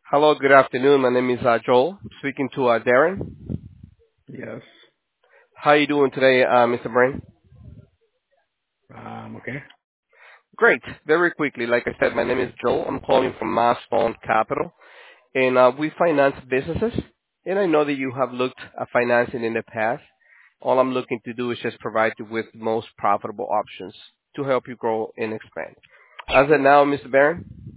Hello, good afternoon. My name is Joel. I'm speaking to Darren. Yes. How are you doing today, Mr. Brain? Okay. Great. Very quickly, like I said, my name is Joel. I'm calling from Mass Fund Capital, and we finance businesses. And I know that you have looked at financing in the past. All I'm looking to do is just provide you with the most profitable options to help you grow and expand. As of now, Mr. Barron?